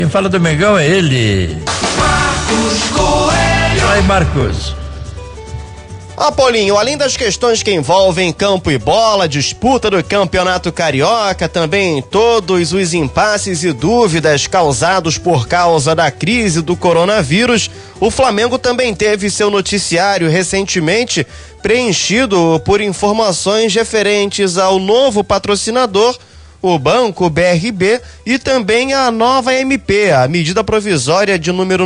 Quem fala do Mengão é ele, Marcos Coelho. Vai, Marcos. Paulinho, além das questões que envolvem campo e bola, disputa do Campeonato Carioca, também todos os impasses e dúvidas causados por causa da crise do coronavírus, o Flamengo também teve seu noticiário recentemente preenchido por informações referentes ao novo patrocinador, o Banco BRB, e também a nova MP, a medida provisória de número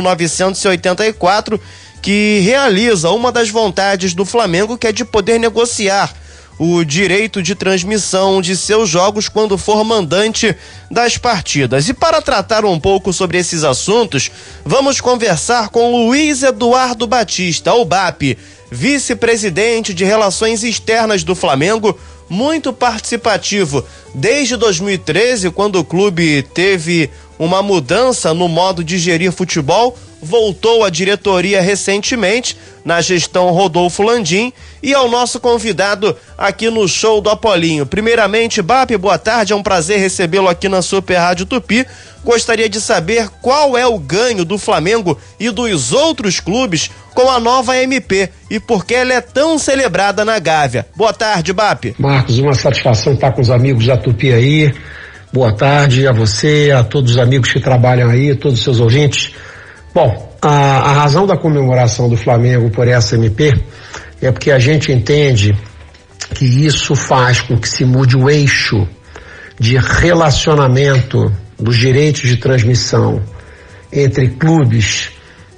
984, que realiza uma das vontades do Flamengo, que é de poder negociar o direito de transmissão de seus jogos quando for mandante das partidas. E para tratar um pouco sobre esses assuntos, vamos conversar com Luiz Eduardo Batista, o BAP, vice-presidente de Relações Externas do Flamengo, muito participativo desde 2013, quando o clube teve uma mudança no modo de gerir futebol, voltou à diretoria recentemente, na gestão Rodolfo Landim, e ao nosso convidado aqui no Show do Apolinho. Primeiramente, BAP, boa tarde, é um prazer recebê-lo aqui na Super Rádio Tupi. Gostaria de saber qual é o ganho do Flamengo e dos outros clubes com a nova MP e por que ela é tão celebrada na Gávea. Boa tarde, BAP. Marcos, uma satisfação estar com os amigos da Tupi aí. Boa tarde a você, a todos os amigos que trabalham aí, todos os seus ouvintes. Bom, a razão da comemoração do Flamengo por essa MP é porque a gente entende que isso faz com que se mude o eixo de relacionamento dos direitos de transmissão entre clubes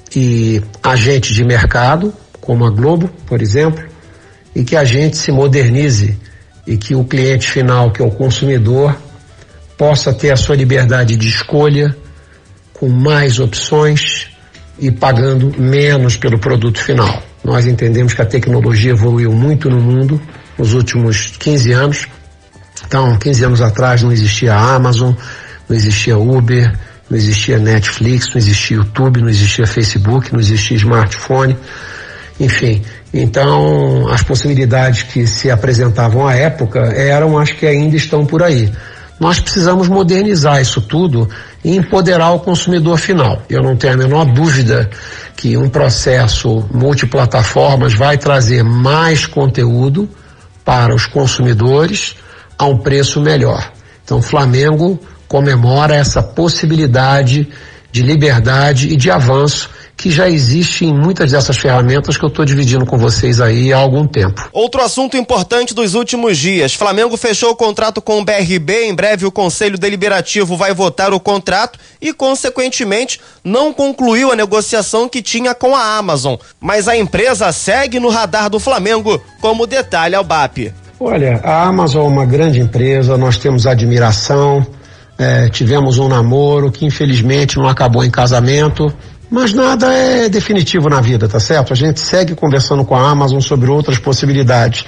e agentes de mercado, como a Globo, por exemplo, e que a gente se modernize e que o cliente final, que é o consumidor, possa ter a sua liberdade de escolha, com mais opções e pagando menos pelo produto final. Nós entendemos que a tecnologia evoluiu muito no mundo nos últimos 15 anos. Então, 15 anos atrás não existia a Amazon, não existia Uber, não existia Netflix, não existia YouTube, não existia Facebook, não existia smartphone, enfim. Então, as possibilidades que se apresentavam à época acho que ainda estão por aí. Nós precisamos modernizar isso tudo e empoderar o consumidor final. Eu não tenho a menor dúvida que um processo multiplataformas vai trazer mais conteúdo para os consumidores a um preço melhor. Então, o Flamengo comemora essa possibilidade de liberdade e de avanço que já existe em muitas dessas ferramentas que eu estou dividindo com vocês aí há algum tempo. Outro assunto importante dos últimos dias: Flamengo fechou o contrato com o BRB, em breve o Conselho Deliberativo vai votar o contrato e, consequentemente, não concluiu a negociação que tinha com a Amazon. Mas a empresa segue no radar do Flamengo, como detalha o BAP. Olha, a Amazon é uma grande empresa, nós temos admiração, tivemos um namoro que infelizmente não acabou em casamento, mas nada é definitivo na vida, tá certo? A gente segue conversando com a Amazon sobre outras possibilidades.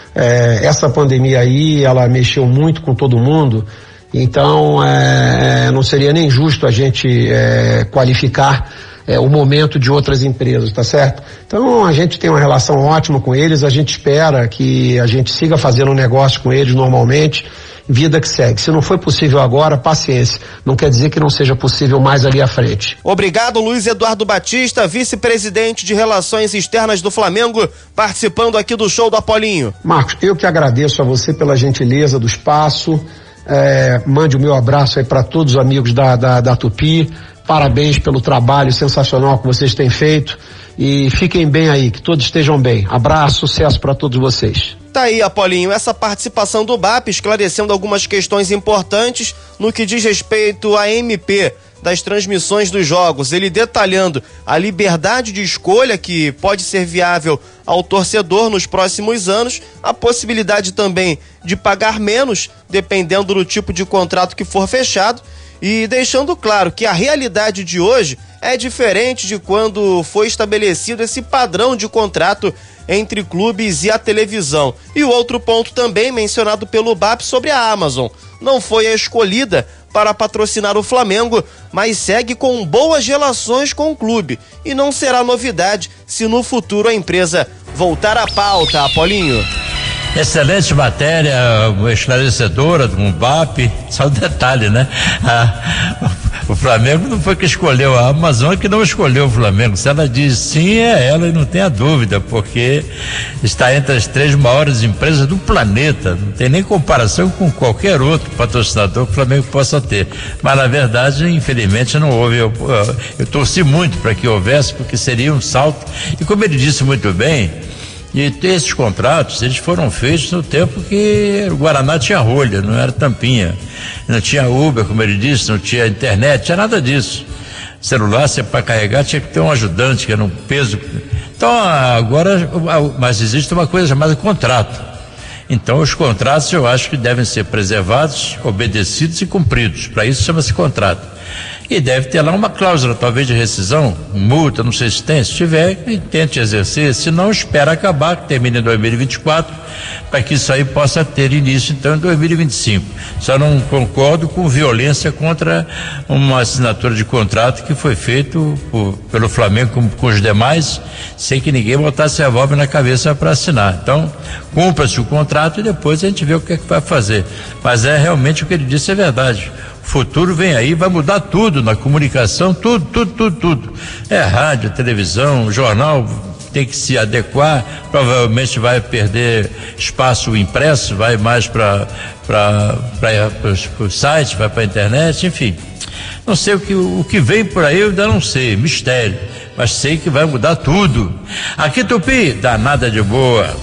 Essa pandemia aí, ela mexeu muito com todo mundo, então não seria nem justo a gente qualificar o momento de outras empresas, tá certo? Então a gente tem uma relação ótima com eles, a gente espera que a gente siga fazendo um negócio com eles normalmente, vida que segue. Se não foi possível agora, paciência. Não quer dizer que não seja possível mais ali à frente. Obrigado, Luiz Eduardo Batista, vice-presidente de Relações Externas do Flamengo, participando aqui do Show do Apolinho. Marcos, eu que agradeço a você pela gentileza do espaço. Mande o meu abraço aí para todos os amigos da Tupi. Parabéns pelo trabalho sensacional que vocês têm feito e fiquem bem aí, que todos estejam bem. Abraço, sucesso para todos vocês. Tá aí, Apolinho, essa participação do BAP esclarecendo algumas questões importantes no que diz respeito à MP das transmissões dos jogos, ele detalhando a liberdade de escolha que pode ser viável ao torcedor nos próximos anos, a possibilidade também de pagar menos, dependendo do tipo de contrato que for fechado, e deixando claro que a realidade de hoje é diferente de quando foi estabelecido esse padrão de contrato entre clubes e a televisão. E o outro ponto também mencionado pelo BAP sobre a Amazon. Não foi a escolhida para patrocinar o Flamengo, mas segue com boas relações com o clube. E não será novidade se no futuro a empresa voltar à pauta, Apolinho. Excelente matéria, esclarecedora, com o BAP, só um detalhe, né? O Flamengo não foi que escolheu, a Amazon que não escolheu o Flamengo. Se ela diz sim, é ela, e não tenha dúvida, porque está entre as 3 maiores empresas do planeta. Não tem nem comparação com qualquer outro patrocinador que o Flamengo possa ter. Mas, na verdade, infelizmente, não houve. Eu torci muito para que houvesse, porque seria um salto. E como ele disse muito bem, e esses contratos, eles foram feitos no tempo que o Guaraná tinha rolha, não era tampinha. Não tinha Uber, como ele disse, não tinha internet, tinha nada disso. Celular, para carregar, tinha que ter um ajudante, que era um peso. Então, agora, mas existe uma coisa chamada contrato. Então, os contratos eu acho que devem ser preservados, obedecidos e cumpridos. Para isso chama-se contrato. E deve ter lá uma cláusula, talvez de rescisão, multa, não sei se tem. Se tiver, tente exercer. Se não, espera acabar, que termine em 2024, para que isso aí possa ter início, então, em 2025. Só não concordo com violência contra uma assinatura de contrato que foi feito pelo Flamengo com os demais, sem que ninguém botasse a revólver na cabeça para assinar. Então, cumpra-se o contrato e depois a gente vê o que é que vai fazer. Mas realmente o que ele disse é verdade. O futuro vem aí, vai mudar tudo na comunicação, tudo. É rádio, televisão, jornal, tem que se adequar, provavelmente vai perder espaço impresso, vai mais para o site, vai para a internet, enfim. Não sei o que vem por aí, eu ainda não sei, mistério, mas sei que vai mudar tudo. Aqui, Tupi, dá nada de boa.